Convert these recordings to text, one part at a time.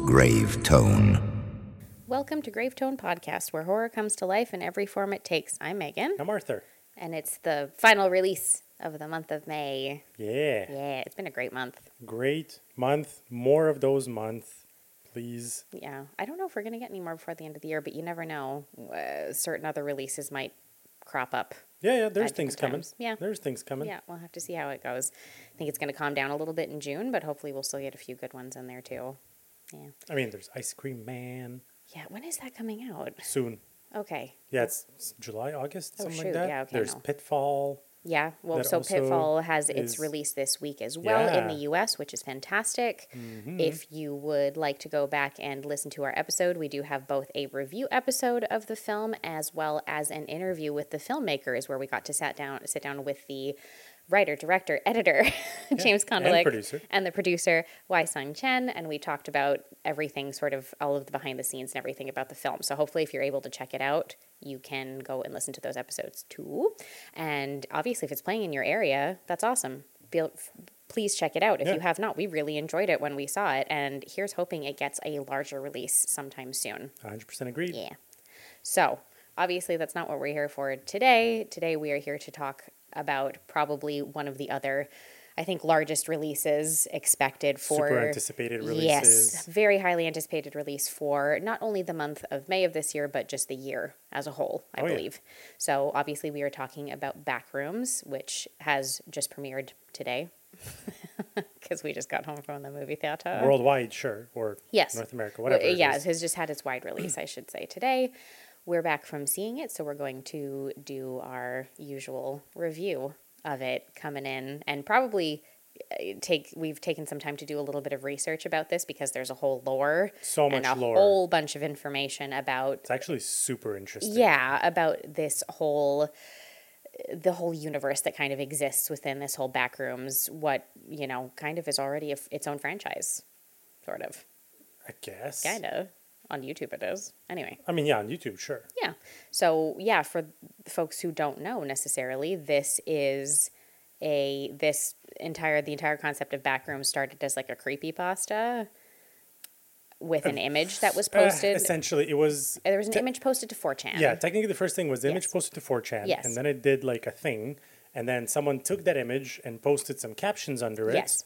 Grave Tone. Welcome to Grave Tone Podcast, where horror comes to life in every form it takes. I'm Megan. I'm Arthur. And it's the final release of the month of May. Yeah. Yeah, it's been a great month. Great month. More of those months, please. Yeah, I don't know if we're going to get any more before the end of the year, but you never know. Certain other releases might crop up. Yeah, there's at things different coming. times. Yeah. There's things coming. Yeah, we'll have to see how it goes. I think it's going to calm down a little bit in June, but hopefully we'll still get a few good ones in there too. Yeah. I mean, there's Ice Cream Man. Yeah, when is that coming out? Soon. Okay. Yeah, it's July, August, Oh, something shoot. like that. Yeah, okay, There's no. Pitfall. Yeah, well, That so also Pitfall has its is- release this week as well in the Yeah. US, which is fantastic. Mm-hmm. If you would like to go back and listen to our episode, we do have both a review episode of the film as well as an interview with the filmmakers where we got to sit down with the writer, director, editor, James Kondelik, and the producer, Wai Sung Chen, and we talked about everything, sort of all of the behind the scenes and everything about the film. So hopefully if you're able to check it out, you can go and listen to those episodes too. And obviously if it's playing in your area, that's awesome. Please check it out if you have not. We really enjoyed it when we saw it, and here's hoping it gets a larger release sometime soon. 100% agreed. Yeah. So obviously that's not what we're here for today. Today we are here to talk about probably one of the other, I think, largest releases expected for... Super anticipated releases. Yes, very highly anticipated release for not only the month of May of this year, but just the year as a whole, I believe. Yeah. So obviously we are talking about Backrooms, which has just premiered today. Because we just got home from the movie theater. Worldwide, sure. Or yes. North America, whatever it yeah, is. it has just had its wide release, I should say, today. We're back from seeing it, so we're going to do our usual review of it coming in, and probably we've taken some time to do a little bit of research about this because there's a whole lore. So much and a lore. whole bunch of information about... It's actually super interesting. Yeah, about the whole universe that kind of exists within this whole Backrooms, what, kind of is already its own franchise, sort of. I guess. Kind of. On YouTube it is. Anyway. I mean, yeah, on YouTube, sure. Yeah. So, yeah, for folks who don't know necessarily, the entire concept of Backrooms started as like a creepypasta with an image that was posted. Essentially, it was... There was an image posted to 4chan. Yeah, technically the first thing was the image posted to 4chan. Yes. And then it did like a thing. And then someone took that image and posted some captions under it. Yes.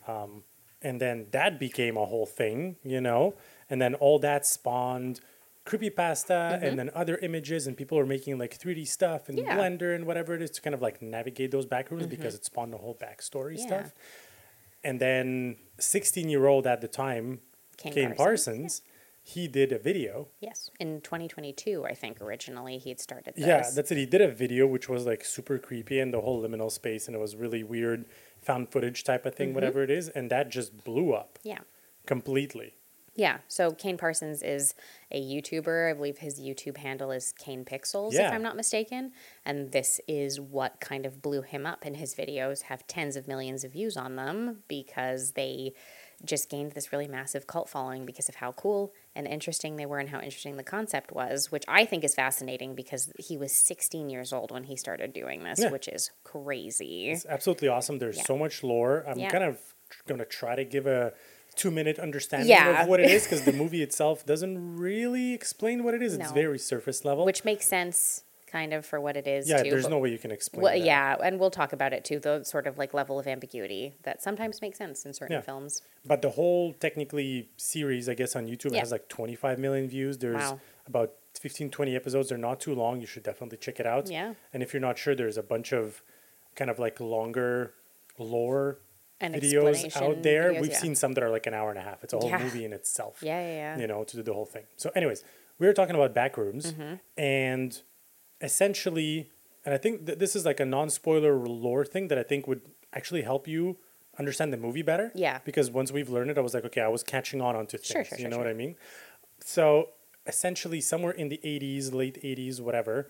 And then that became a whole thing, And then all that spawned creepypasta and then other images, and people were making like 3D stuff and Blender and whatever it is to kind of like navigate those backrooms because it spawned the whole backstory stuff. And then 16-year-old at the time, Kane Parsons, he did a video. Yes, in 2022, I think originally he had started this. Yeah, that's it. He did a video which was like super creepy and the whole liminal space, and it was really weird, found footage type of thing, whatever it is, and that just blew up. Yeah. Completely. Yeah, so Kane Parsons is a YouTuber. I believe his YouTube handle is Kane Pixels, if I'm not mistaken. And this is what kind of blew him up, and his videos have tens of millions of views on them because they just gained this really massive cult following because of how cool and interesting they were and how interesting the concept was, which I think is fascinating because he was 16 years old when he started doing this, which is crazy. It's absolutely awesome. There's so much lore. I'm kind of going to try to give a 2-minute understanding of what it is because the movie itself doesn't really explain what it is. It's very surface level. Which makes sense kind of for what it is, yeah, too. there's no way you can explain that. Yeah, and we'll talk about it, too, the sort of like level of ambiguity that sometimes makes sense in certain films. But the whole, technically, series, I guess, on YouTube has like 25 million views. There's about 15, 20 episodes. They're not too long. You should definitely check it out. Yeah. And if you're not sure, there's a bunch of kind of like longer lore and videos out there. We've seen some that are like an hour and a half. It's a whole movie in itself. Yeah. To do the whole thing. So anyways, we were talking about Backrooms and essentially, and I think that this is like a non-spoiler lore thing that I think would actually help you understand the movie better. Yeah. Because once we've learned it, I was like, okay, I was catching onto things. Sure, you know what I mean? So essentially somewhere in the 80s, late 80s, whatever.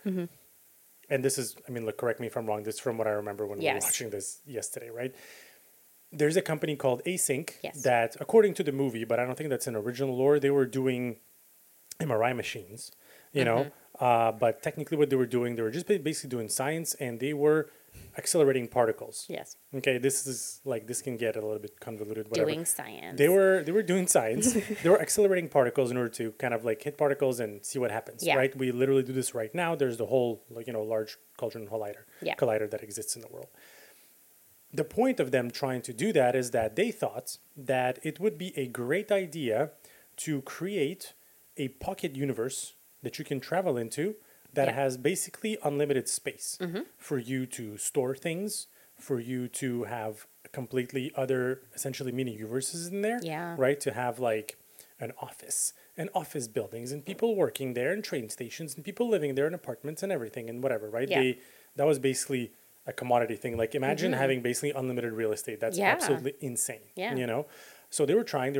And this is, I mean, look, correct me if I'm wrong. This is from what I remember when we were watching this yesterday, right? There's a company called Async that, according to the movie, but I don't think that's an original lore, they were doing MRI machines, you know. But technically what they were doing, they were just basically doing science, and they were accelerating particles. Yes. Okay, this can get a little bit convoluted. Whatever. Doing science. They were doing science. They were accelerating particles in order to kind of like hit particles and see what happens. Yeah. Right. We literally do this right now. There's the whole large Hadron Collider that exists in the world. The point of them trying to do that is that they thought that it would be a great idea to create a pocket universe that you can travel into that has basically unlimited space for you to store things, for you to have completely other, essentially mini universes in there. Yeah. Right? To have like an office and office buildings and people working there and train stations and people living there in apartments and everything and whatever, right? Yeah. That was basically a commodity thing. Like imagine having basically unlimited real estate. That's absolutely insane. Yeah. So they were trying,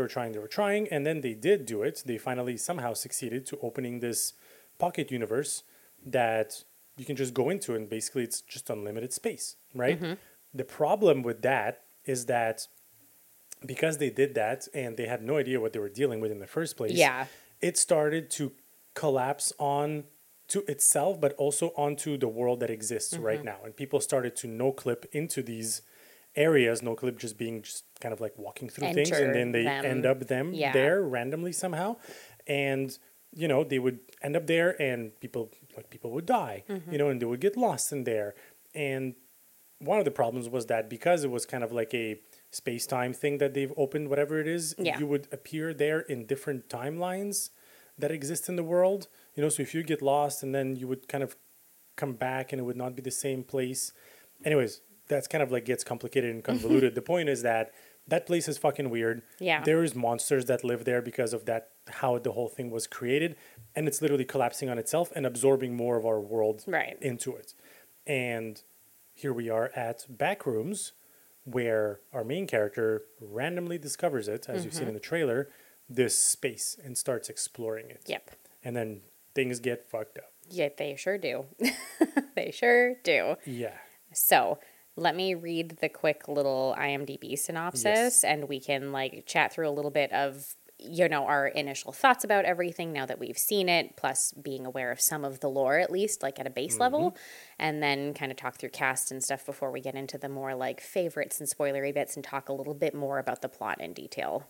and then they did do it. They finally somehow succeeded to opening this pocket universe that you can just go into and basically it's just unlimited space, right? The problem with that is that because they did that and they had no idea what they were dealing with in the first place, it started to collapse on to itself, but also onto the world that exists right now. And people started to no-clip into these areas, no-clip just being just kind of like walking through things, and then they end up there randomly somehow. And they would end up there and people would die, and they would get lost in there. And one of the problems was that because it was kind of like a space-time thing that they've opened, whatever it is, you would appear there in different timelines that exist in the world. So if you get lost and then you would kind of come back and it would not be the same place. Anyways, that's kind of like gets complicated and convoluted. The point is that place is fucking weird. Yeah. There's monsters that live there because of that, how the whole thing was created. And it's literally collapsing on itself and absorbing more of our world into it. And here we are at Backrooms, where our main character randomly discovers it, as you've seen in the trailer, this space, and starts exploring it. Yep. And then things get fucked up. Yeah, they sure do. They sure do. Yeah. So let me read the quick little IMDb synopsis, and we can like chat through a little bit of our initial thoughts about everything now that we've seen it, plus being aware of some of the lore, at least like at a base level, and then kind of talk through cast and stuff before we get into the more like favorites and spoilery bits and talk a little bit more about the plot in detail.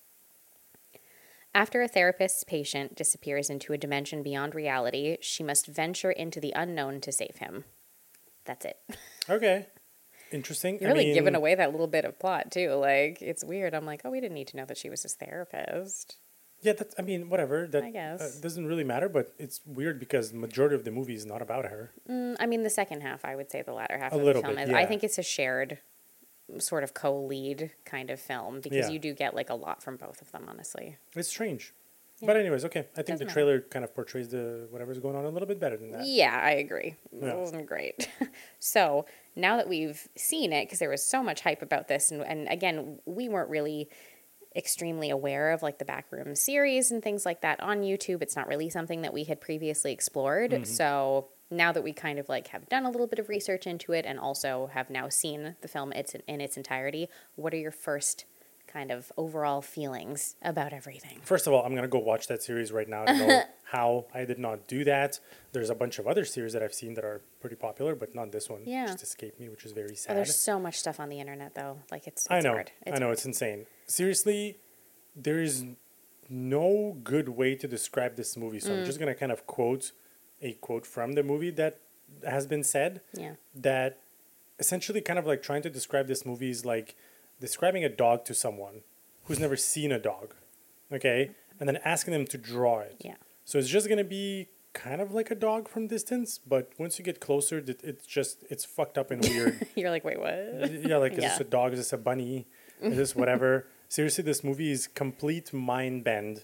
After a therapist's patient disappears into a dimension beyond reality, she must venture into the unknown to save him. That's it. Okay. Interesting. You're really giving away that little bit of plot, too. Like, it's weird. I'm like, oh, we didn't need to know that she was his therapist. Yeah, whatever. That I guess. Doesn't really matter, but it's weird because the majority of the movie is not about her. The second half, I would say the latter half of the film is. Yeah. I think it's a shared sort of co-lead kind of film because you do get like a lot from both of them, honestly. It's strange. Yeah. But anyways, okay. I think the trailer kind of portrays whatever's going on a little bit better than that. Yeah, I agree. It wasn't great. So now that we've seen it, because there was so much hype about this, and again, we weren't really extremely aware of like the Backroom series and things like that on YouTube. It's not really something that we had previously explored. So now that we kind of like have done a little bit of research into it and also have now seen the film in its entirety, what are your first kind of overall feelings about everything? First of all, I'm going to go watch that series right now to know how I did not do that. There's a bunch of other series that I've seen that are pretty popular, but not this one. Yeah. Just escaped me, which is very sad. Oh, there's so much stuff on the internet, though. Like, it's I know. hard. It's insane. Seriously, there is no good way to describe this movie, so I'm just going to kind of quote a quote from the movie that has been said. Yeah. That essentially kind of like trying to describe this movie is like describing a dog to someone who's never seen a dog, okay? And then asking them to draw it. Yeah. So it's just going to be kind of like a dog from distance, but once you get closer, it's fucked up and weird. You're like, wait, what? Yeah, like, is this a dog? Is this a bunny? Is this whatever? Seriously, this movie is complete mind bend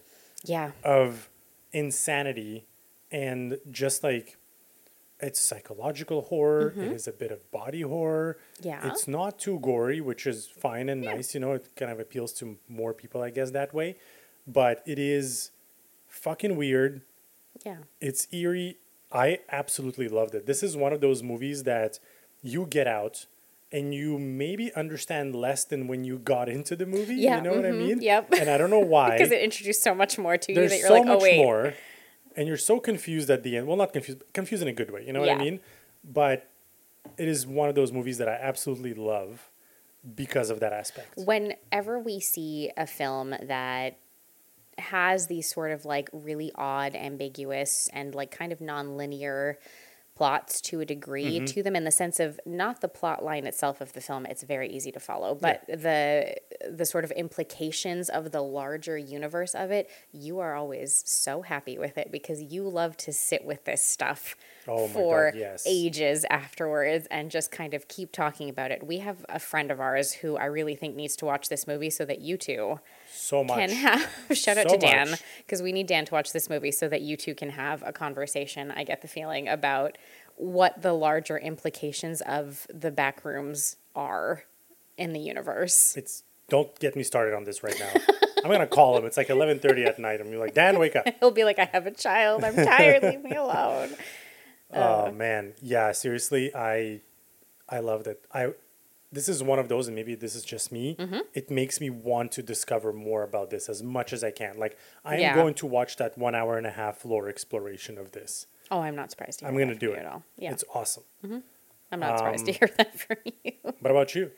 of insanity and just like, it's psychological horror. It is a bit of body horror. Yeah. It's not too gory, which is fine and nice. It kind of appeals to more people, I guess, that way. But it is fucking weird. Yeah. It's eerie. I absolutely loved it. This is one of those movies that you get out and you maybe understand less than when you got into the movie. Yeah. You know what I mean? Yep. And I don't know why. Because it introduced so much more to you There's that you're so like, oh, much wait. more. And you're so confused at the end. Well, not confused in a good way. You know what I mean? But it is one of those movies that I absolutely love because of that aspect. Whenever we see a film that has these sort of like really odd, ambiguous, and like kind of non-linear plots to a degree to them, in the sense of not the plot line itself of the film, it's very easy to follow, but the sort of implications of the larger universe of it, you are always so happy with it because you love to sit with this stuff for ages afterwards and just kind of keep talking about it. We have a friend of ours who I really think needs to watch this movie so that you two can have shout out to Dan, because we need Dan to watch this movie so that you two can have a conversation, I get the feeling, about what the larger implications of the Backrooms are in the universe. Don't get me started on this right now. I'm gonna call him. It's like 11:30 at night. I'm like, Dan, wake up. He'll be like, I have a child. I'm tired. Leave me alone. Oh man, yeah. Seriously, I loved it. This is one of those, and maybe this is just me. It makes me want to discover more about this as much as I can. Like, I am going to watch that 1 hour and a half lore exploration of this. Oh, I'm not surprised to hear I'm going to that do from it. you at all. Yeah. It's awesome. I'm not surprised to hear that from you. What about you?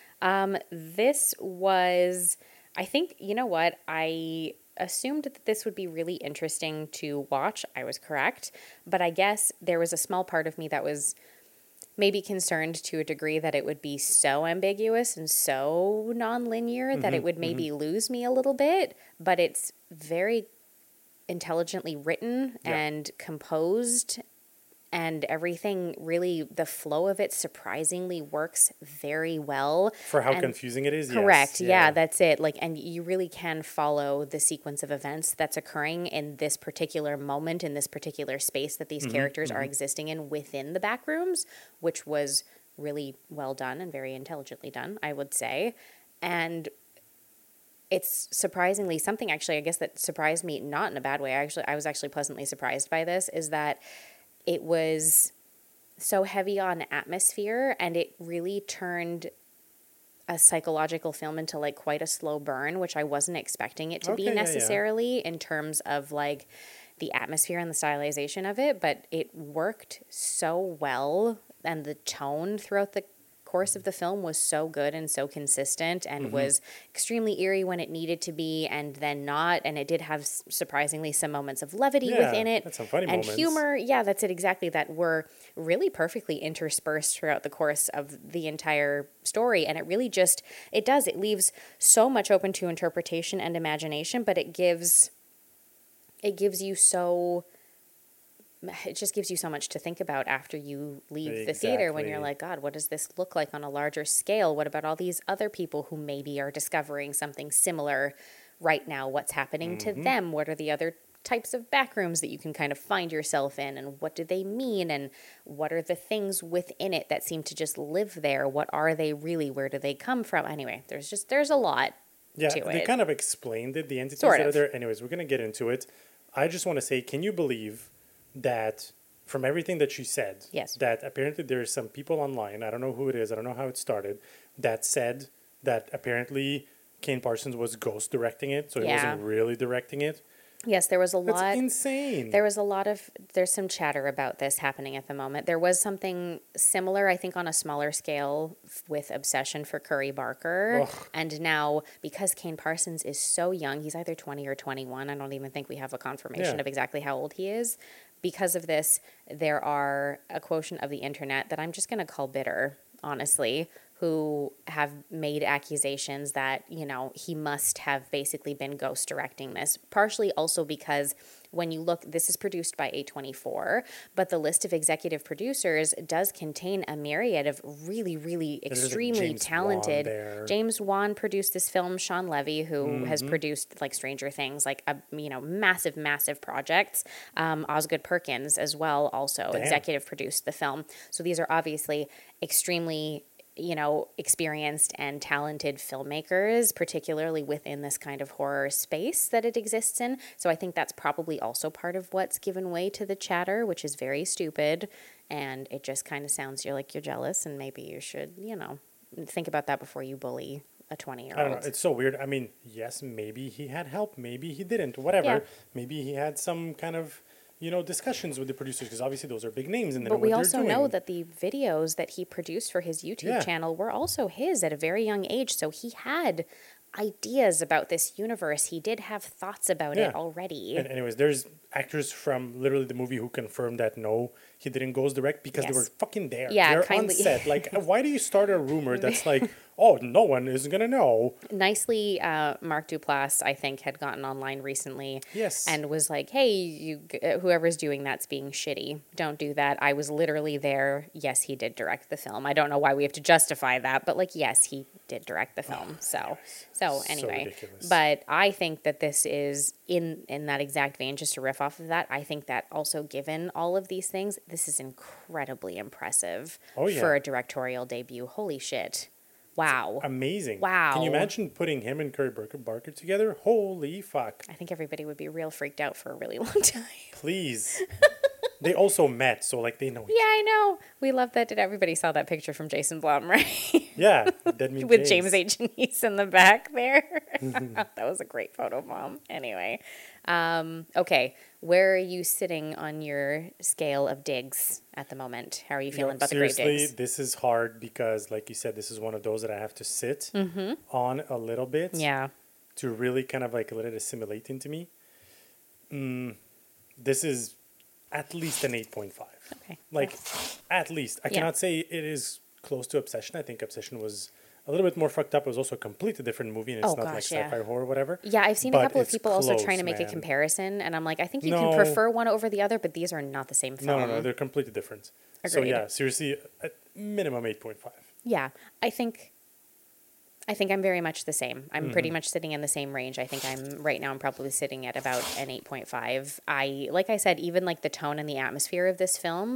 This was, I think, you know what? I assumed that this would be really interesting to watch. I was correct. But I guess there was a small part of me that was maybe concerned to a degree that it would be so ambiguous and so non-linear that it would maybe lose me a little bit. But it's very intelligently written and composed, and everything really, the flow of it surprisingly works very well. For how confusing it is? Correct. Yes. Yeah, that's it. Like, and you really can follow the sequence of events that's occurring in this particular moment, in this particular space that these characters are existing in within the Backrooms, which was really well done and very intelligently done, I would say. And it's surprisingly something, actually, I guess, that surprised me, not in a bad way. I was actually pleasantly surprised by this, is that it was so heavy on atmosphere, and it really turned a psychological film into like quite a slow burn, which I wasn't expecting it to be necessarily in terms of like the atmosphere and the stylization of it, but it worked so well, and the tone throughout the course of the film was so good and so consistent, and was extremely eerie when it needed to be, and then not. And it did have surprisingly some moments of levity within it, some funny and moments. humor. Yeah, that's it exactly. That were really perfectly interspersed throughout the course of the entire story. And it really just it leaves so much open to interpretation and imagination, but it just gives you so much to think about after you leave the theater, when you're like, God, what does this look like on a larger scale? What about all these other people who maybe are discovering something similar right now? What's happening to them? What are the other types of backrooms that you can kind of find yourself in? And what do they mean? And what are the things within it that seem to just live there? What are they really? Where do they come from? Anyway, there's a lot to it. They kind of explained it, the entities that are there. Anyways, we're going to get into it. I just want to say, can you believe that from everything that she said, that apparently there's some people online, I don't know who it is, I don't know how it started, that said that apparently Kane Parsons was ghost directing it, so he wasn't really directing it. Yes, there was a lot. That's insane. There's some chatter about this happening at the moment. There was something similar, I think, on a smaller scale with Obsession for Curry Barker. Ugh. And now, because Kane Parsons is so young, he's either 20 or 21. I don't even think we have a confirmation of exactly how old he is. Because of this, there are a quotient of the internet that I'm just going to call bitter, honestly, who have made accusations that, you know, he must have basically been ghost directing this. Partially also because when you look, this is produced by A24, but the list of executive producers does contain a myriad of really, really extremely talented. James Wan produced this film. Sean Levy, who has produced like Stranger Things, like massive, massive projects. Osgood Perkins as well also executive produced the film. So these are obviously extremely experienced and talented filmmakers, particularly within this kind of horror space that it exists in. So I think that's probably also part of what's given way to the chatter, which is very stupid. And it just kind of sounds you're jealous, and maybe you should, think about that before you bully a 20-year-old. I don't know. It's so weird. I mean, yes, maybe he had help. Maybe he didn't. Whatever. Yeah. Maybe he had some kind of, discussions with the producers, because obviously those are big names and But we what also they're doing. know that the videos that he produced for his YouTube channel were also his at a very young age. So he had ideas about this universe. He did have thoughts about it already. And anyways, there's actors from literally the movie who confirmed that no, he didn't ghost direct because they were fucking there. Yeah, they're kindly. on set. Like, why do you start a rumor that's like, oh, no one is gonna know? Nicely, Mark Duplass, I think, had gotten online recently. Yes. And was like, hey, whoever's doing that's being shitty. Don't do that. I was literally there. Yes, he did direct the film. I don't know why we have to justify that, but like, yes, he did direct the film. So anyway. Ridiculous. But I think that this is in that exact vein, just to riff off of that, I think that also given all of these things, this is incredibly impressive for a directorial debut. Holy shit. Wow. It's amazing. Wow. Can you imagine putting him and Curry Barker together? Holy fuck. I think everybody would be real freaked out for a really long time. Please. They also met, so like they know each Yeah, I know. We love that. Did everybody saw that picture from Jason Blum, right? Yeah. Dead Meat With James H. Janice in the back there. That was a great photo bomb. Anyway. Okay. Where are you sitting on your scale of digs at the moment? How are you feeling about the grave seriously, digs? this is hard because, like you said, this is one of those that I have to sit on a little bit. Yeah. To really kind of like let it assimilate into me. This is at least an 8.5. Okay. Like, at least. I cannot say it is close to Obsession. I think Obsession was a little bit more fucked up. It was also a completely different movie, and it's not like sci-fi horror or whatever. Yeah, I've seen a But couple of it's people also close, trying to make a man. comparison, and I'm like, I think you can prefer one over the other, but these are not the same film. No, they're completely different. So Agreed. yeah, seriously, at minimum 8.5. Yeah, I think I'm very much the same. I'm pretty much sitting in the same range. I think I'm probably sitting at about an 8.5. Like I said, even like the tone and the atmosphere of this film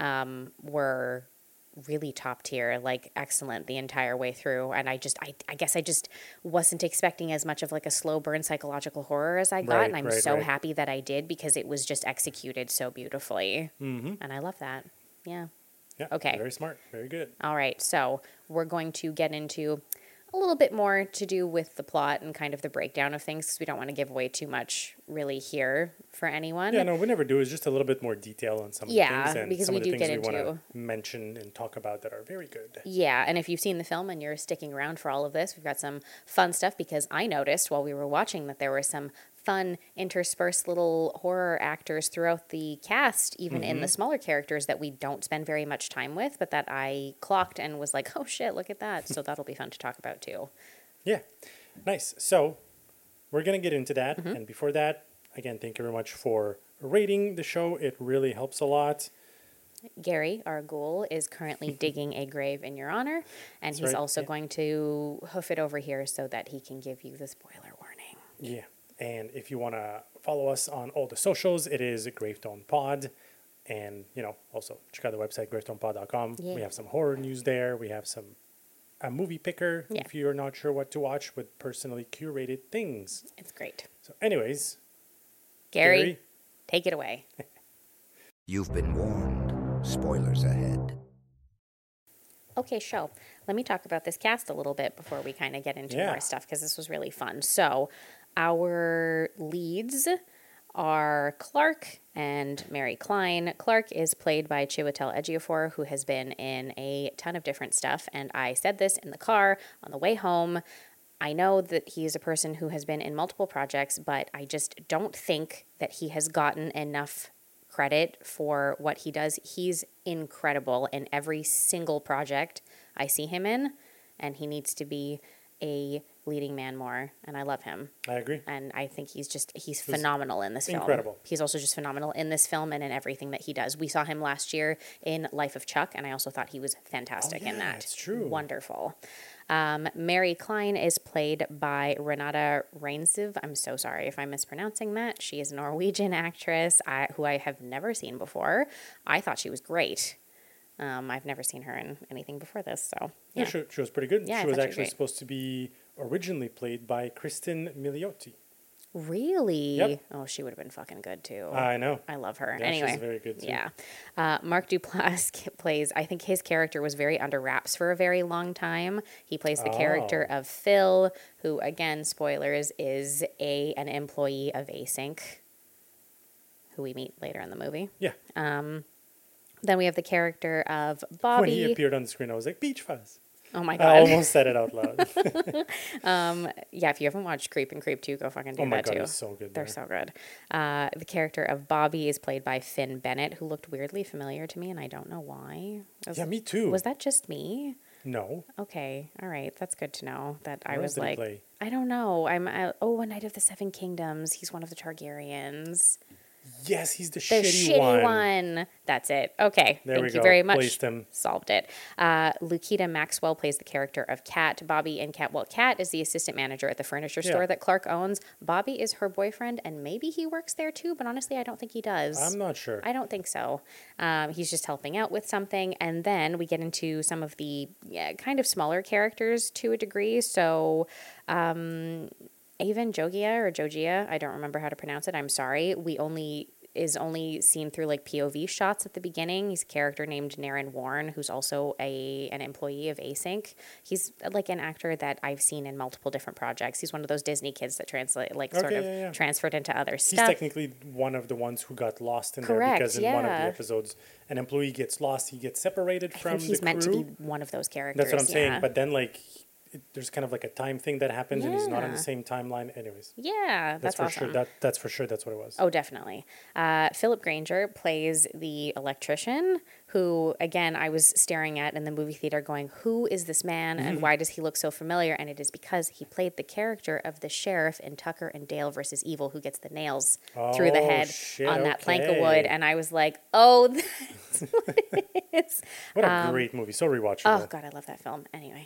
were really top tier, like excellent the entire way through. And I guess I just wasn't expecting as much of like a slow burn psychological horror as I got. And I'm so happy that I did because it was just executed so beautifully. And I love that. Yeah. Yeah. Okay. Very smart. Very good. All right. So we're going to get into a little bit more to do with the plot and kind of the breakdown of things because we don't want to give away too much really here for anyone. Yeah, no, we never do. It's just a little bit more detail on some of the things and because some we of the do things get we into want to mention and talk about that are very good. Yeah, and if you've seen the film and you're sticking around for all of this, we've got some fun stuff because I noticed while we were watching that there were some fun interspersed little horror actors throughout the cast, even in the smaller characters that we don't spend very much time with, but that I clocked and was like, oh shit, look at that. So that'll be fun to talk about too. Yeah, nice. So we're going to get into that. And before that, again, thank you very much for rating the show. It really helps a lot. Gary, our ghoul, is currently digging a grave in your honor, and he's also going to hoof it over here so that he can give you the spoiler warning. Yeah, and if you want to follow us on all the socials, it is Gravestone Pod. And, also check out the website, gravestonepod.com. Yeah. We have some horror news there. We have a movie picker if you're not sure what to watch with personally curated things. It's great. So anyways, Gary, take it away. You've been warned. Spoilers ahead. Okay, show. Let me talk about this cast a little bit before we kind of get into more stuff because this was really fun. So our leads are Clark and Mary Klein. Clark is played by Chiwetel Ejiofor, who has been in a ton of different stuff. And I said this in the car on the way home. I know that he is a person who has been in multiple projects, but I just don't think that he has gotten enough credit for what he does. He's incredible in every single project I see him in, and he needs to be a leading man more, and I love him. I agree. And I think he's phenomenal in this film. Incredible. He's also just phenomenal in this film and in everything that he does. We saw him last year in Life of Chuck, and I also thought he was fantastic in that. That's true. Wonderful. Mary Klein is played by Renata Reinsve. I'm so sorry if I'm mispronouncing that. She is a Norwegian actress who I have never seen before. I thought she was great. I've never seen her in anything before this, so yeah. She was pretty good. Yeah, she was actually supposed to be originally played by Kristen Milioti. Really? Yep. Oh, she would have been fucking good too. I know. I love her. Yeah, anyway, she's very good too. Yeah. Mark Duplass plays, I think his character was very under wraps for a very long time. He plays the character of Phil, who, again, spoilers, is an employee of Async. who we meet later in the movie. Yeah. Then we have the character of When Bobby. he appeared on the screen, I was like, Beach Fuzz. Oh my I god. almost said it out loud. Yeah, if you haven't watched Creep and Creep 2, go fucking do Oh my that God, too. he's so good They're there. so good. The character of Bobby is played by Finn Bennett, who looked weirdly familiar to me, and I don't know why. Yeah, me too. Was that just me? No. Okay, all right, that's good to know. That I Who was else did he like, play? I don't know. A Knight of the Seven Kingdoms. He's one of the Targaryens. Yes, he's the The shitty one. That's it. Okay. There we Thank you go. very much. Placed him. Solved it. Lukita Maxwell plays the character of Kat. Bobby and Kat. Well, Kat is the assistant manager at the furniture store that Clark owns. Bobby is her boyfriend, and maybe he works there too, but honestly, I don't think he does. I'm not sure. I don't think so. He's just helping out with something. And then we get into some of the kind of smaller characters to a degree. So, Avon Jogia, I don't remember how to pronounce it. I'm sorry. Is only seen through like POV shots at the beginning. He's a character named Naren Warren, who's also an employee of Async. He's like an actor that I've seen in multiple different projects. He's one of those Disney kids that transferred into other He's stuff. technically one of the ones who got lost in there because in one of the episodes, an employee gets lost. He gets separated from the crew. He's meant to be one of those characters. That's what I'm saying. But then there's kind of like a time thing that happens and he's not on the same timeline. Anyways. Yeah, that's for awesome. sure. That's for sure. That's what it was. Oh, definitely. Philip Granger plays the electrician who, again, I was staring at in the movie theater going, who is this man and why does he look so familiar? And it is because he played the character of the sheriff in Tucker and Dale versus Evil who gets the nails through the head on that plank of wood. And I was like, oh, that's what it is. What a great movie. So rewatchable. Oh, God, I love that film. Anyway.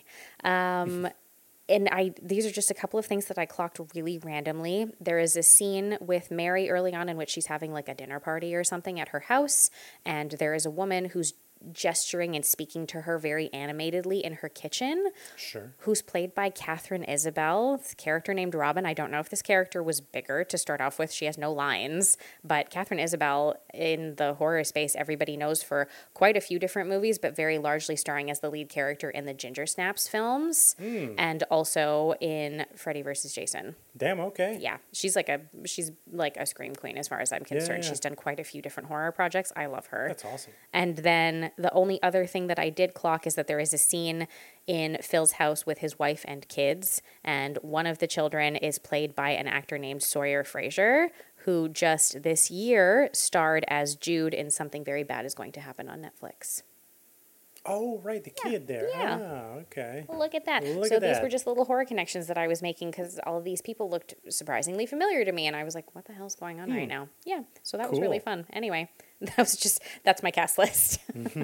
These are just a couple of things that I clocked really randomly. There is a scene with Mary early on in which she's having like a dinner party or something at her house, and there is a woman who's gesturing and speaking to her very animatedly in her kitchen. Sure. Who's played by Catherine Isabel, a character named Robin. I don't know if this character was bigger to start off with. She has no lines, but Catherine Isabel in the horror space, everybody knows for quite a few different movies, but very largely starring as the lead character in the Ginger Snaps films and also in Freddy vs. Jason. Damn, okay. Yeah, she's like a scream queen as far as I'm concerned. Yeah. She's done quite a few different horror projects. I love her. That's awesome. And then the only other thing that I did clock is that there is a scene in Phil's house with his wife and kids, and one of the children is played by an actor named Sawyer Fraser, who just this year starred as Jude in Something Very Bad Is Going to Happen on Netflix. Oh, right, the kid there. Yeah. Ah, okay. Look at that. Look So at these that. were just little horror connections that I was making because all of these people looked surprisingly familiar to me. And I was like, what the hell's going on right now? Yeah. So that was really Cool. fun. Anyway, that's my cast list.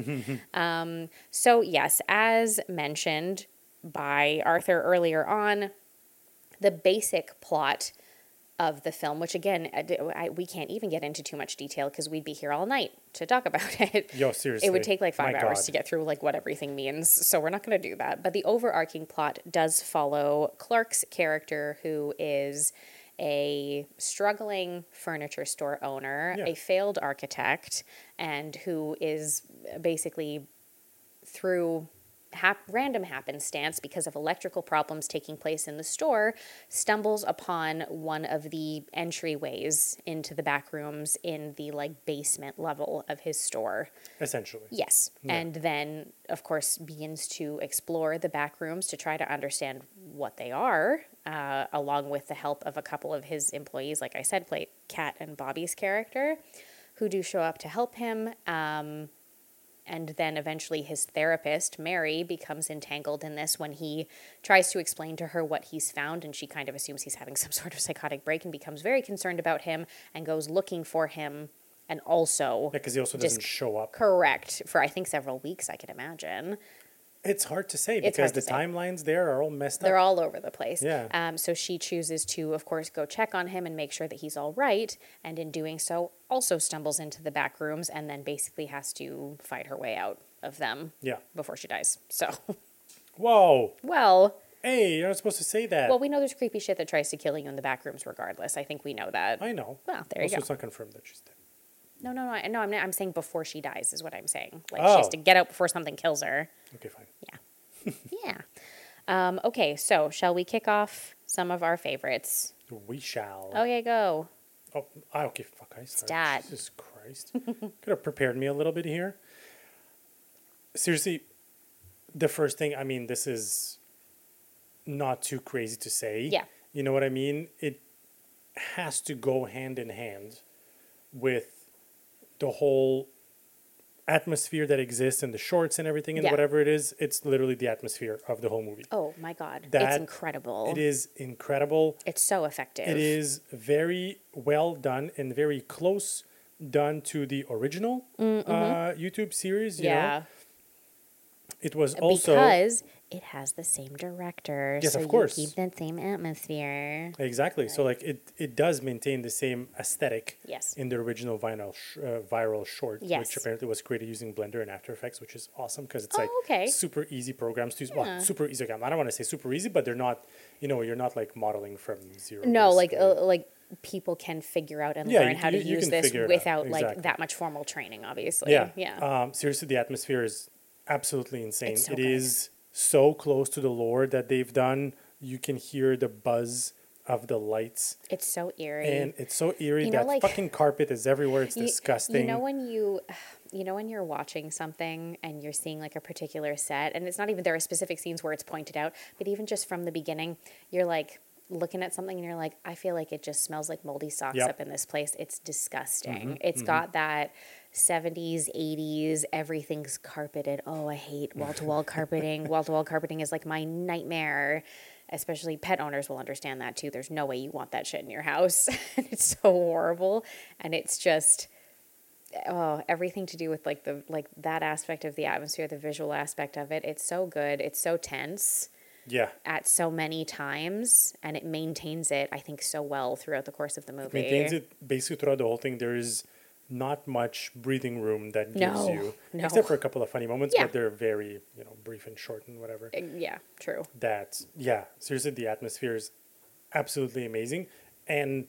So yes, as mentioned by Arthur earlier on, the basic plot of the film, which again, we can't even get into too much detail because we'd be here all night to talk about it. Yo, seriously. It would take like 5 My hours God. to get through like what everything means. So we're not going to do that. But the overarching plot does follow Clark's character, who is a struggling furniture store owner, a failed architect, and who is basically through random happenstance because of electrical problems taking place in the store, stumbles upon one of the entryways into the back rooms in the like basement level of his store. Essentially. Yes. Yeah. And then, of course, begins to explore the back rooms to try to understand what they are, along with the help of a couple of his employees, like I said, played Kat and Bobby's character, who do show up to help him. And then eventually his therapist, Mary, becomes entangled in this when he tries to explain to her what he's found, and she kind of assumes he's having some sort of psychotic break and becomes very concerned about him and goes looking for him, and also... Yeah, because he also doesn't show up. Correct. For, I think, several weeks, I could imagine. It's hard to say It's because hard the to say. timelines there are all messed up. They're all over the place. Yeah. So she chooses to, of course, go check on him and make sure that he's all right. And in doing so, also stumbles into the back rooms and then basically has to fight her way out of them before she dies. So, Whoa. well, Hey, you're not supposed to say that. well, we know there's creepy shit that tries to kill you in the back rooms regardless. I think we know that. I know. Well, there you Also, go. it's not confirmed that she's dead. No, I'm saying before she dies is what I'm saying. Like, she has to get out before something kills her. Okay, fine. Yeah. Okay, so shall we kick off some of our favorites? We shall. Okay, go. Oh, okay, fuck, I started. Stat. Jesus Christ. Could have prepared me a little bit here. Seriously, the first thing, I mean, this is not too crazy to say. Yeah. You know what I mean? It has to go hand in hand with the whole atmosphere that exists in the shorts and everything and Yeah. whatever it is. It's literally the atmosphere of the whole movie. Oh my God. It's That- incredible. It is incredible. It's so effective. It is very well done and very close done to the original YouTube series. You know? Yeah. It was also Because it has the same director. Yes, so of course. You keep that same atmosphere. exactly so like it does maintain the same aesthetic Yes. in the original viral short, Yes. which apparently was created using Blender and After Effects, which is awesome because it's Oh, like okay. super easy programs to use. Well, super easy. I don't want to say super easy, but they're not. You know, you're not like modeling from zero. No, basically. like people can figure out and Yeah, learn you- how to you use can this figure it out. without like Exactly. that much formal training, obviously. Yeah. Yeah. Seriously, the atmosphere is absolutely insane. It's so It good. is so close to the lore that they've done. You can hear the buzz of the lights, It's so eerie. and it's so eerie. You know, That like- fucking carpet is everywhere. It's disgusting. You know when you're watching something and you're seeing like a particular set, and it's not even there are specific scenes where it's pointed out, but even just from the beginning, you're like looking at something and you're like, I feel like it just smells like moldy socks Yep. up in this place. It's disgusting. Mm-hmm, It's got that 70s, 80s, everything's carpeted. Oh, I hate wall-to-wall carpeting. Wall-to-wall carpeting is like my nightmare. Especially pet owners will understand that too. There's no way you want that shit in your house. And it's so horrible. And it's just everything to do with like that aspect of the atmosphere, the visual aspect of it. It's so good. It's so tense Yeah. at so many times, and it maintains it, I think, so well throughout the course of the movie. Maintains it basically throughout the whole thing. There is not much breathing room that gives No, you, no. except for a couple of funny moments, Yeah. but they're very, brief and short and whatever. Yeah, true. Seriously, the atmosphere is absolutely amazing. And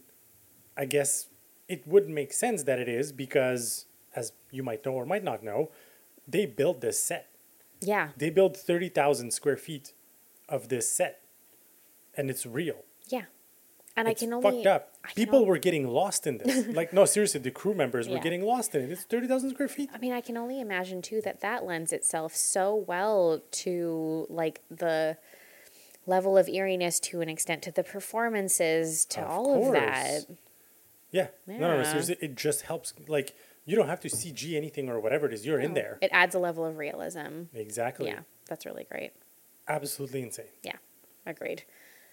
I guess it would make sense that it is because, as you might know or might not know, they built this set. Yeah, They built 30,000 square feet of this set. And it's real. yeah. And It's I can only fucked up. I can People only- were getting lost in this. Like, no, seriously, the crew members were Yeah. getting lost in it. It's 30,000 square feet. I mean, I can only imagine too that lends itself so well to like the level of eeriness to an extent, to the performances, to Of all of course. that. Yeah. No, Yeah. seriously, it just helps. Like, you don't have to CG anything or whatever it is. You're in there. It adds a level of realism. Exactly. Yeah, that's really great. Absolutely insane. Yeah, agreed.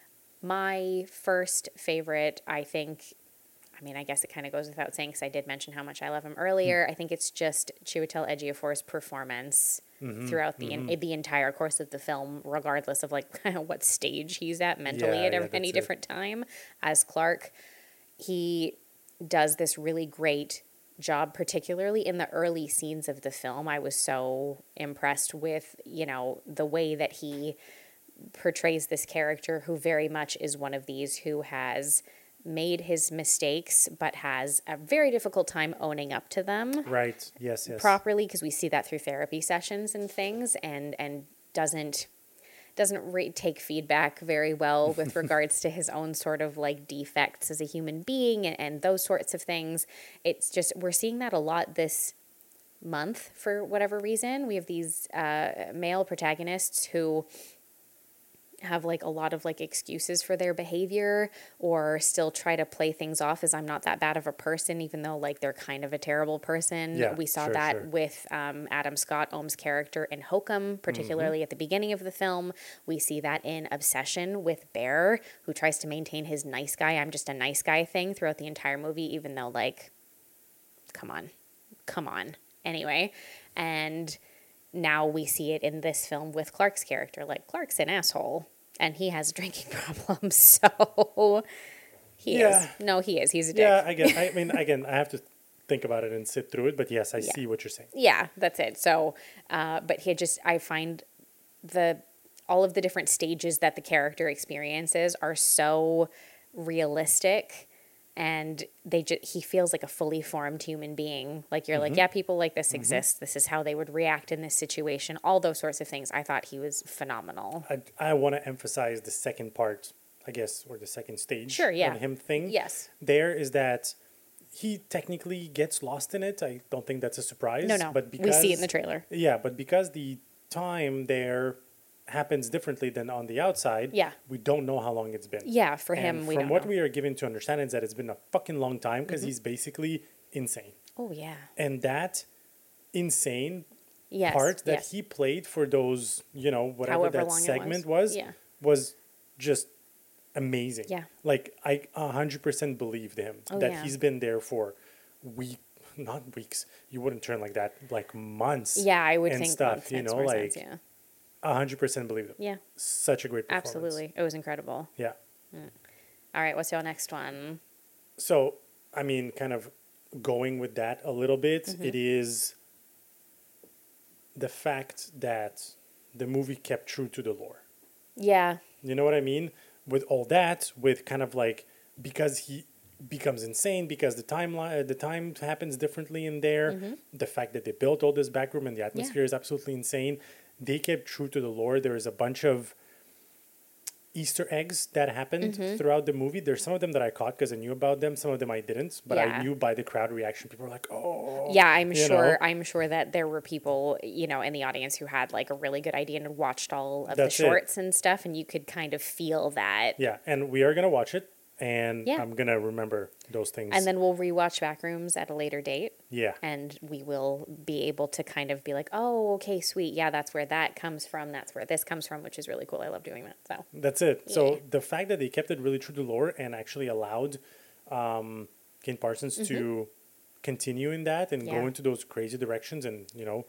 My first favorite, I think, I mean, I guess it kind of goes without saying because I did mention how much I love him earlier. I think it's just Chiwetel Ejiofor's performance throughout the entire course of the film, regardless of like what stage he's at mentally Yeah, at yeah, any that's it. different time as Clark. He does this really great job, particularly in the early scenes of the film. I was so impressed with, the way that he portrays this character who very much is one of these who has made his mistakes but has a very difficult time owning up to them Right. Yes. properly, because we see that through therapy sessions and things, and doesn't take feedback very well with regards to his own sort of like defects as a human being and those sorts of things. It's just, we're seeing that a lot this month for whatever reason. We have these male protagonists who have like a lot of like excuses for their behavior, or still try to play things off as I'm not that bad of a person, even though like they're kind of a terrible person. Yeah, We saw sure, that sure. with Adam Scott, Ohm's character in Hokum, particularly at the beginning of the film. We see that in Obsession with Bear, who tries to maintain his nice guy, I'm just a nice guy thing throughout the entire movie, even though like, come on. Anyway, and now we see it in this film with Clark's character. Like, Clark's an asshole, and he has drinking problems, so he is. No, he is. He's a dick. Yeah, again, I have to think about it and sit through it, but yes, I see what you're saying. Yeah, that's it. So, but I find all of the different stages that the character experiences are so realistic, and he feels like a fully formed human being. Like, you're like, yeah, people like this exist. This is how they would react in this situation. All those sorts of things. I thought he was phenomenal. I want to emphasize the second part I guess, or the second stage Sure, yeah. on him thing. Yes. There is that he technically gets lost in it. I don't think that's a surprise. No. But We see it in the trailer. Yeah, but because the time there happens differently than on the outside, Yeah. we don't know how long it's been. Yeah, for And him, we from don't what know. we are given to understand is that it's been a fucking long time because he's basically insane. Oh, yeah. And that insane Yes. part that yes. he played for those, whatever However that long it segment was. was, Yeah. was just amazing. Yeah. Like I 100% believed him Oh, that yeah. he's been there for not weeks. You wouldn't turn like that, like months. Yeah, I would and think stuff, months makes more sense, yeah. 100% believed him. Yeah. Such a great performance. Absolutely. It was incredible. Yeah. All right, what's your next one? So, I mean, kind of going with that a little bit, Mm-hmm. it is the fact that the movie kept true to the lore. Yeah. You know what I mean? With all that, with kind of like, because he becomes insane, because the time happens differently in there, the fact that they built all this back room and the atmosphere is absolutely insane. They kept true to the lore. There is a bunch of Easter eggs that happened throughout the movie. There's some of them that I caught because I knew about them. Some of them I didn't, but Yeah. I knew by the crowd reaction. People were like, "Oh, Yeah, I'm you sure. know? I'm sure that there were people, in the audience who had like a really good idea and watched all of That's the it. shorts and stuff, and you could kind of feel that. Yeah." And we are gonna watch it, and Yeah. I'm gonna remember those things. And then we'll rewatch Backrooms at a later date, yeah, and we will be able to kind of be like, "Oh, okay, sweet. Yeah, that's where that comes from. That's where this comes from," which is really cool. I love doing that. So that's it. Yeah. So the fact that they kept it really true to lore and actually allowed Ken Parsons to continue in that and Mm-hmm. Yeah. go into those crazy directions and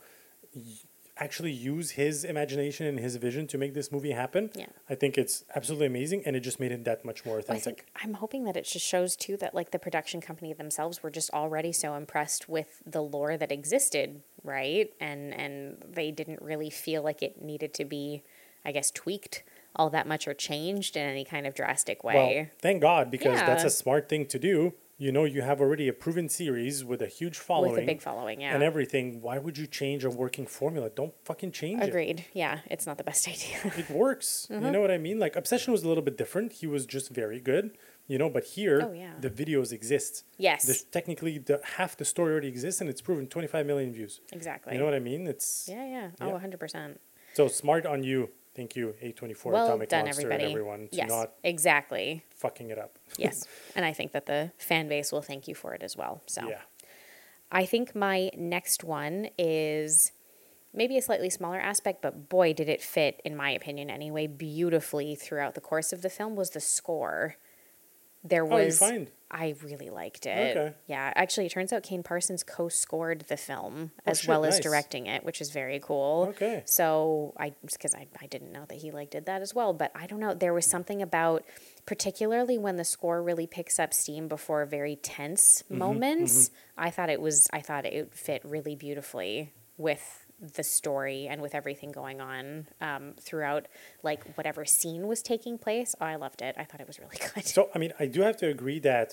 actually use his imagination and his vision to make this movie happen. Yeah. I think it's absolutely amazing, and it just made it that much more I authentic. think I'm hoping that it just shows too that like the production company themselves were just already so impressed with the lore that existed, right? And they didn't really feel like it needed to be, I guess, tweaked all that much or changed in any kind of drastic way. Well, thank God, because that's Yeah. a smart thing to do. You have already a proven series with a huge following. With a big following, yeah. And everything. Why would you change a working formula? Don't fucking change it. Agreed. Yeah, it's not the best idea. It works. Mm-hmm. You know what I mean? Like Obsession was a little bit different. He was just very good, but here Oh, yeah. the videos exist. Yes. Technically, half the story already exists, and it's proven 25 million views. Exactly. You know what I mean? It's Yeah. Oh, 100%. so smart on you. Thank you, A24 Well Atomic done, Monster, everybody. and everyone to Yes, not exactly. fucking it up. Yes. And I think that the fan base will thank you for it as well. So Yeah. I think my next one is maybe a slightly smaller aspect, but boy, did it fit, in my opinion anyway, beautifully throughout the course of the film, was the score. There Oh, you was, find? I really liked it. Okay. Yeah, actually, it turns out Kane Parsons co-scored the film as shit, well as nice. directing it, which is very cool. Okay. So because I didn't know that he did that as well, but I don't know. There was something about, particularly when the score really picks up steam before very tense moments. I thought it fit really beautifully with the story and with everything going on throughout, like whatever scene was taking place. Oh, I loved it. I thought it was really good. So, I mean, I do have to agree that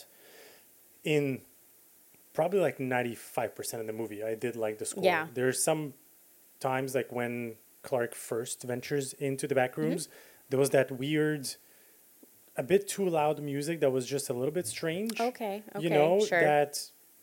in probably like 95% of the movie, I did like the score. Yeah. There's some times like when Clark first ventures into the back rooms, there was that weird, a bit too loud music that was just a little bit strange. Okay, sure. That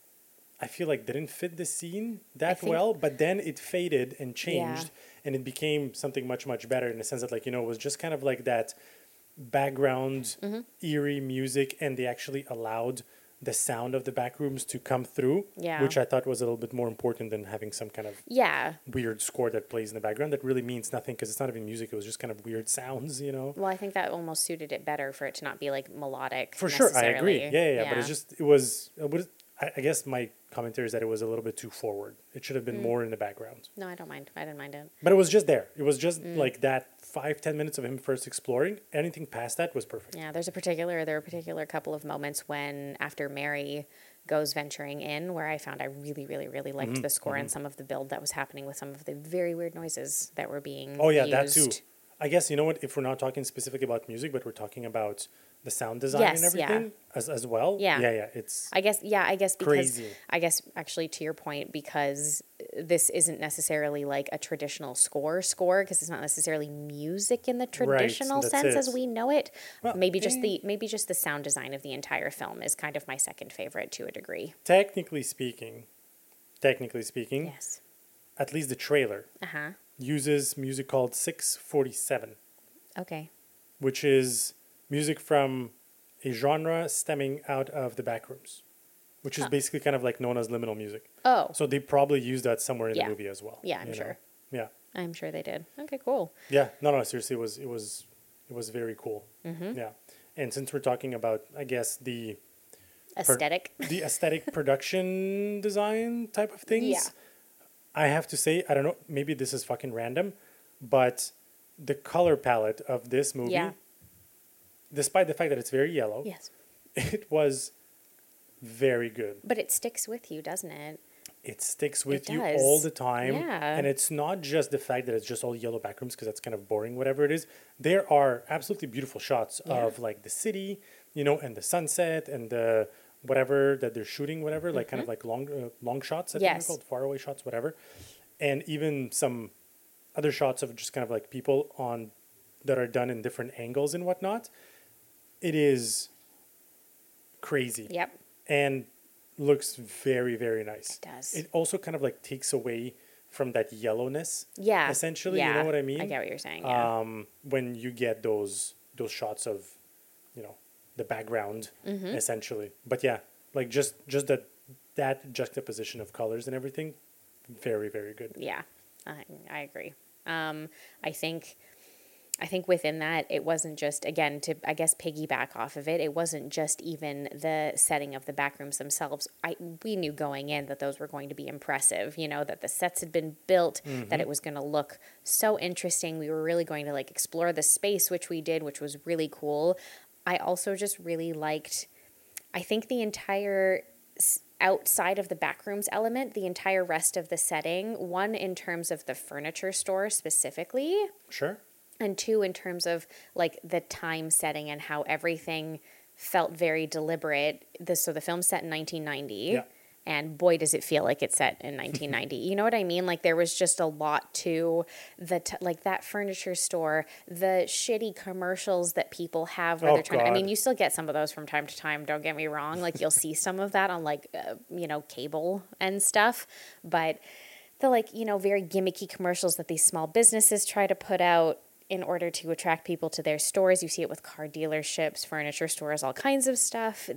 I feel like didn't fit the scene that think- well, but then it faded and changed and it became something much, much better in the sense that like, it was just kind of like that background eerie music, and they actually allowed the sound of the back rooms to come through, Yeah. which I thought was a little bit more important than having some kind of Yeah. weird score that plays in the background that really means nothing because it's not even music. It was just kind of weird sounds, Well, I think that almost suited it better for it to not be like melodic. For sure, I agree. necessarily. Yeah. But it was. I guess my commentary is that it was a little bit too forward. It should have been more in the background. No, I don't mind. I didn't mind it. But it was just there. It was just like that 5-10 minutes of him first exploring. Anything past that was perfect. Yeah, there were a particular couple of moments when after Mary goes venturing in where I found I really, really, really liked the score and some of the build that was happening with some of the very weird noises that were being Oh yeah, used. that too. I guess you know what? If we're not talking specifically about music, but we're talking about the sound design Yes, and yeah. everything as well. Yeah. Yeah. It's I guess because crazy. I guess actually to your point, because this isn't necessarily like a traditional score because it's not necessarily music in the traditional that's sense it. as we know it. Well, maybe just the sound design of the entire film is kind of my second favorite to a degree. Technically speaking, Yes. at least the trailer Uh-huh. uses music called 647, Okay. which is music from a genre stemming out of the Backrooms, which is basically kind of like known as liminal music. Oh. So they probably used that somewhere in Yeah. the movie as well. Yeah, I'm you know? sure. Yeah. I'm sure they did. Okay, cool. Yeah. No, seriously, it was very cool. Mm-hmm. Yeah. And since we're talking about, I guess, the aesthetic production design type of things, Yeah. I have to say, I don't know, maybe this is fucking random, but the color palette of this movie, Yeah. despite the fact that it's very yellow, Yes. it was very good. But it sticks with you, doesn't it? It sticks with It you does. all the time. Yeah. And it's not just the fact that it's just all yellow backrooms because that's kind of boring, whatever it is. There are absolutely beautiful shots of like the city, and the sunset and the whatever that they're shooting, whatever, like kind of like long shots, I think they're Yes. called, faraway shots, whatever. And even some other shots of just kind of like people that are done in different angles and whatnot. It is crazy. Yep. And looks very, very nice. It does. It also kind of like takes away from that yellowness. Yeah. Essentially, yeah. you know what I mean? I get what you're saying. Yeah. When you get those shots of, the background, essentially. But yeah, like just that juxtaposition of colors and everything, very, very good. Yeah, I agree. I think within that, it wasn't just, again, to, I guess, piggyback off of it, it wasn't just even the setting of the backrooms themselves. We knew going in that those were going to be impressive, that the sets had been built, that it was going to look so interesting. We were really going to like explore the space, which we did, which was really cool. I also just really liked, I think the entire outside of the backrooms element, the entire rest of the setting, one, in terms of the furniture store specifically, Sure. and two, in terms of like the time setting and how everything felt very deliberate. So the film's set in 1990. Yeah. And boy, does it feel like it's set in 1990. You know what I mean? Like there was just a lot to like that furniture store, the shitty commercials that people have where they're trying to, I mean, you still get some of those from time to time. Don't get me wrong. Like you'll see some of that on like, cable and stuff. But the very gimmicky commercials that these small businesses try to put out in order to attract people to their stores. You see it with car dealerships, furniture stores, all kinds of stuff.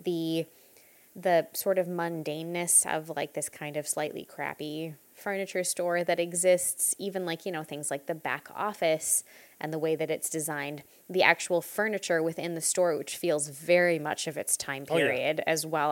The sort of mundaneness of like this kind of slightly crappy furniture store that exists, even like, things like the back office and the way that it's designed, the actual furniture within the store, which feels very much of its time period as well.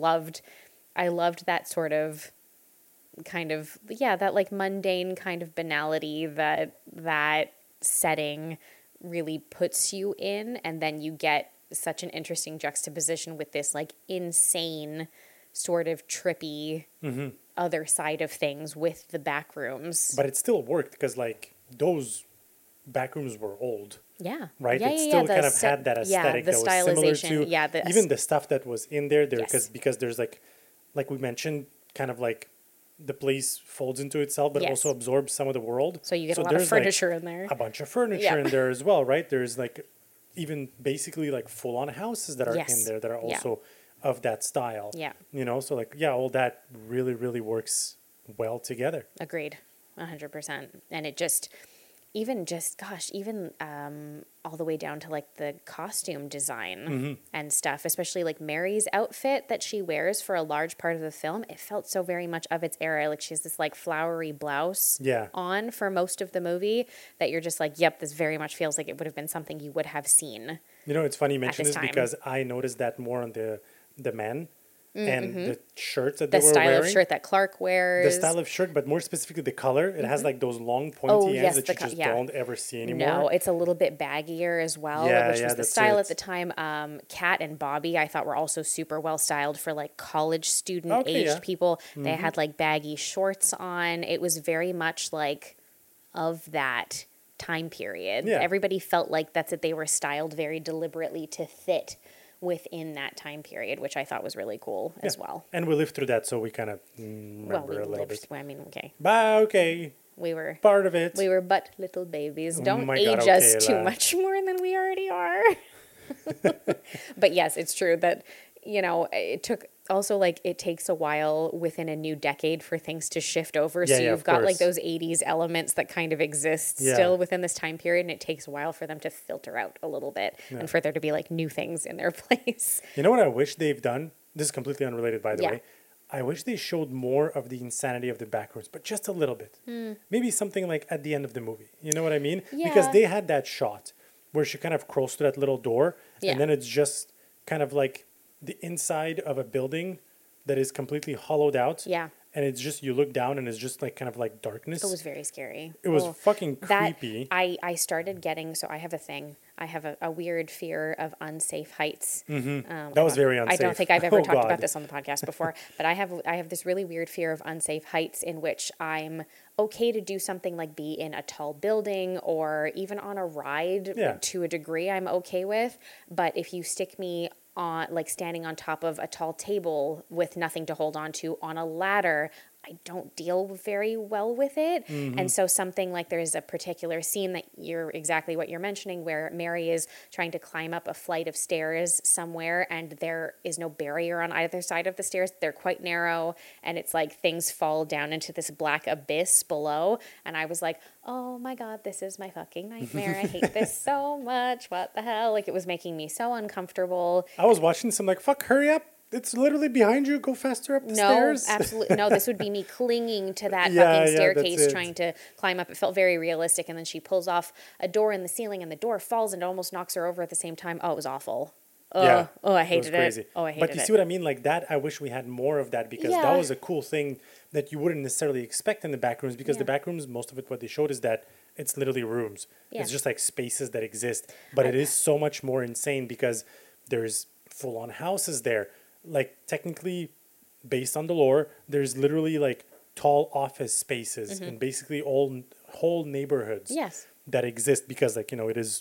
I loved that sort of kind of, that like mundane kind of banality that setting really puts you in, and then you get such an interesting juxtaposition with this like insane sort of trippy other side of things with the back rooms. But it still worked because like those back rooms were old. Yeah. Right? Yeah, It still kind of st- had that aesthetic the that was stylization, similar to even the stuff that was in there because there's like we mentioned, kind of like the place folds into itself, but also absorbs some of the world. So you get a lot of furniture in there. A bunch of furniture in there as well, right? There's like even basically like full on houses that are in there that are also of that style. Yeah. So like, all that really, really works well together. Agreed. 100%. And it just, even all the way down to like the costume design and stuff, especially like Mary's outfit that she wears for a large part of the film, it felt so very much of its era. Like she has this like flowery blouse on for most of the movie that you're just like, yep, this very much feels like it would have been something you would have seen. It's funny you mention this because I noticed that more on the men and the shirts that they were wearing. The style of shirt that Clark wears. The style of shirt, but more specifically the color. It has like those long pointy ends that you just don't ever see anymore. No, it's a little bit baggier as well, which was the style at the time. Kat and Bobby, I thought, were also super well styled for like college student aged people. They had like baggy shorts on. It was very much like of that time period. Everybody felt like that's it. They were styled very deliberately to fit within that time period, which I thought was really cool as well. And we lived through that, so we kind of remember a little bit. I mean, okay. But okay. We were part of it. We were but little babies. Don't age God, okay, us too much more than we already are. But yes, it's true that, you know, it took also like it takes a while within a new decade for things to shift over. So you've got like those 80s elements that kind of exist still within this time period, and it takes a while for them to filter out a little bit and for there to be like new things in their place. You know what I wish they've done? This is completely unrelated, by the way. I wish they showed more of the insanity of the backrooms, but just a little bit. Maybe something like at the end of the movie. You know what I mean? Yeah. Because they had that shot where she kind of crawls to that little door, and then it's just kind of like the inside of a building that is completely hollowed out. Yeah. And it's just, you look down and it's just like kind of like darkness. It was very scary. It was fucking creepy. I started getting, so I have a thing. I have a weird fear of unsafe heights. That was very unsafe. I don't think I've ever talked about this on the podcast before, but I have this really weird fear of unsafe heights in which I'm okay to do something like be in a tall building or even on a ride to a degree I'm okay with. But if you stick me on like standing on top of a tall table with nothing to hold on to on a ladder, I don't deal very well with it. And so something like there's a particular scene that you're exactly what you're mentioning where Mary is trying to climb up a flight of stairs somewhere and there is no barrier on either side of the stairs. They're quite narrow and it's like things fall down into this black abyss below. And I was like, oh my God, this is my fucking nightmare. I hate this so much. What the hell? Like it was making me so uncomfortable. I was watching some like, fuck, hurry up. It's literally behind you. Go faster up the stairs. No, absolutely. No, this would be me clinging to that fucking staircase trying to climb up. It felt very realistic. And then she pulls off a door in the ceiling and the door falls and almost knocks her over at the same time. Oh, it was awful. Oh, I hated it. Oh, I hated it. But you see what I mean? Like that, I wish we had more of that because that was a cool thing that you wouldn't necessarily expect in the back rooms because the back rooms, most of it, what they showed is that it's literally rooms. Yeah. It's just like spaces that exist. But it is so much more insane because there's full-on houses there. Like technically based on the lore, there's literally like tall office spaces in basically all whole neighborhoods that exist because like, you know, it is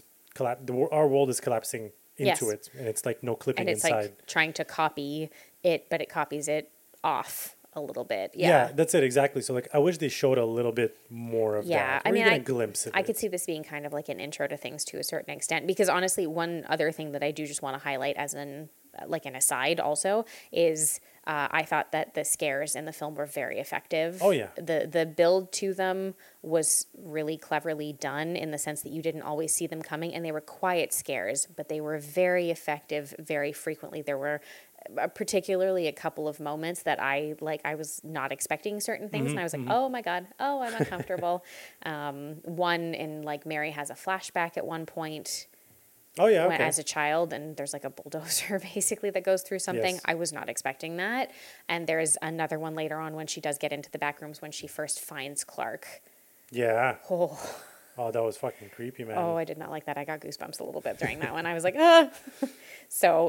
our world is collapsing into it and it's like no clipping inside. And it's like trying to copy it, but it copies it off a little bit. Yeah, that's it exactly. So like I wish they showed a little bit more of that. I mean, even a glimpse of I could see this being kind of like an intro to things to a certain extent because honestly, one other thing that I do just want to highlight as an aside also is I thought that the scares in the film were very effective. Oh yeah. The build to them was really cleverly done in the sense that you didn't always see them coming and they were quiet scares, but they were very effective very frequently. There were particularly a couple of moments that I was not expecting certain things and I was like, oh my God, oh, I'm uncomfortable. One in like Mary has a flashback at one point. Oh yeah, okay. As a child, and there's like a bulldozer basically that goes through something. Yes. I was not expecting that. And there's another one later on when she does get into the back rooms when she first finds Clark. Yeah. Oh, that was fucking creepy, man. Oh, I did not like that. I got goosebumps a little bit during that one. I was like, ah. So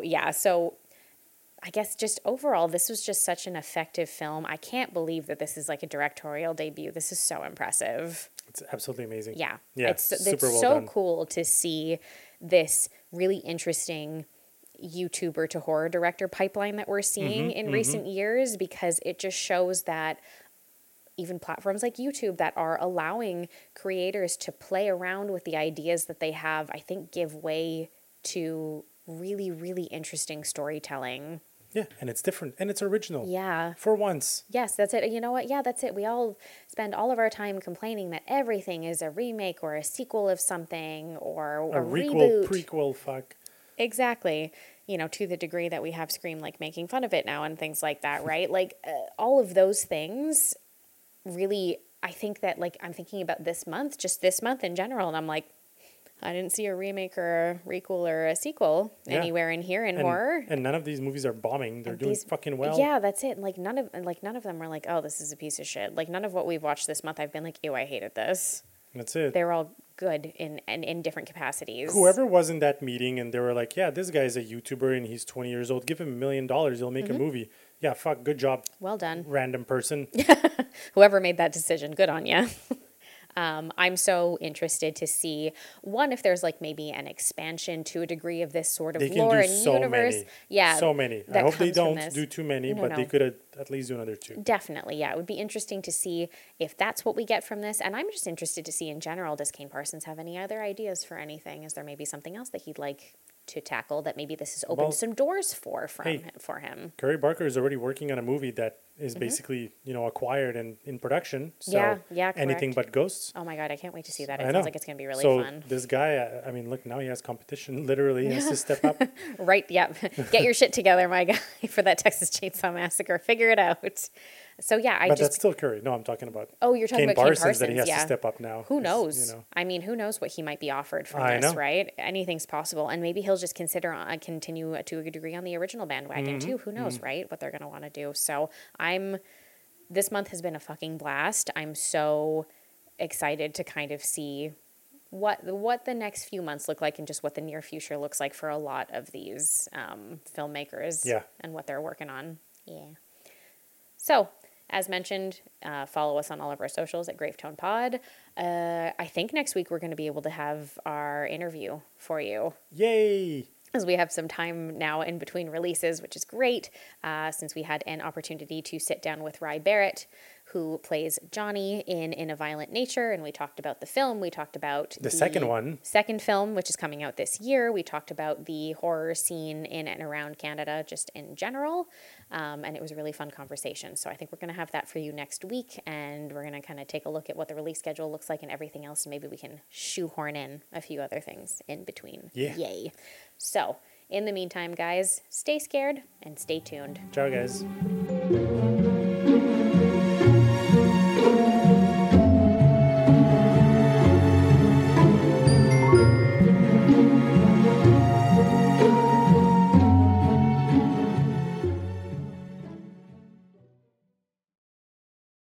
I guess just overall, this was just such an effective film. I can't believe that this is like a directorial debut. This is so impressive. It's absolutely amazing. Yeah. It's super well done. Cool to see this really interesting YouTuber to horror director pipeline that we're seeing in recent years because it just shows that even platforms like YouTube that are allowing creators to play around with the ideas that they have, I think give way to really, really interesting storytelling. Yeah, and it's different, and it's original. Yeah. For once. Yes, that's it. You know what? Yeah, that's it. We all spend all of our time complaining that everything is a remake or a sequel of something or a reboot. Prequel, fuck. Exactly. You know, to the degree that we have Scream, like, making fun of it now and things like that, right? Like, all of those things really, I think that, like, I'm thinking about this month, just this month in general, and I'm like, I didn't see a remake or a requel or a sequel anywhere in here in horror. And none of these movies are bombing. They're doing fucking well. Yeah, that's it. Like none of them were like, oh, this is a piece of shit. Like none of what we've watched this month, I've been like, ew, I hated this. That's it. They're all good in different capacities. Whoever was in that meeting and they were like, yeah, this guy's a YouTuber and he's 20 years old. Give him $1 million. He'll make a movie. Yeah, fuck. Good job. Well done. Random person. Whoever made that decision, good on you. I'm so interested to see, one, if there's like maybe an expansion to a degree of this sort of They can lore do and so universe. many. Yeah. So many. I that hope they comes from don't this. do too many, No, but no. they could at least do another 2. Definitely, yeah. It would be interesting to see if that's what we get from this. And I'm just interested to see in general, does Kane Parsons have any other ideas for anything? Is there maybe something else that he'd like to tackle that maybe this has opened some doors for him? Curry Barker is already working on a movie that is basically, acquired and in production. So yeah, anything correct. but ghosts. Oh my God, I can't wait to see that. I It know. sounds like it's going to be really so fun. This guy, I mean, look, now he has competition. Literally, he has to step up. Right, yeah. Get your shit together, my guy, for that Texas Chainsaw Massacre. Figure it out. So yeah, But that's still Curry. No, I'm talking about. Oh, you're talking Kane about Kane Parsons, that he has yeah. to step up now. Who knows? I mean, who knows what he might be offered from I this, know. right? Anything's possible. And maybe he'll just continue to a degree on the original bandwagon too. Who knows, right? What they're going to want to do. So this month has been a fucking blast. I'm so excited to kind of see what the next few months look like and just what the near future looks like for a lot of these filmmakers and what they're working on. Yeah. So, as mentioned, follow us on all of our socials at Gravetone Pod. I think next week we're going to be able to have our interview for you. Yay! As we have some time now in between releases, which is great, since we had an opportunity to sit down with Rye Barrett, who plays Johnny in A Violent Nature, and we talked about the film. We talked about the second film, which is coming out this year. We talked about the horror scene in and around Canada, just in general, and it was a really fun conversation. So I think we're going to have that for you next week, and we're going to kind of take a look at what the release schedule looks like and everything else, and maybe we can shoehorn in a few other things in between. Yeah. Yay. So, in the meantime, guys, stay scared and stay tuned. Ciao, guys.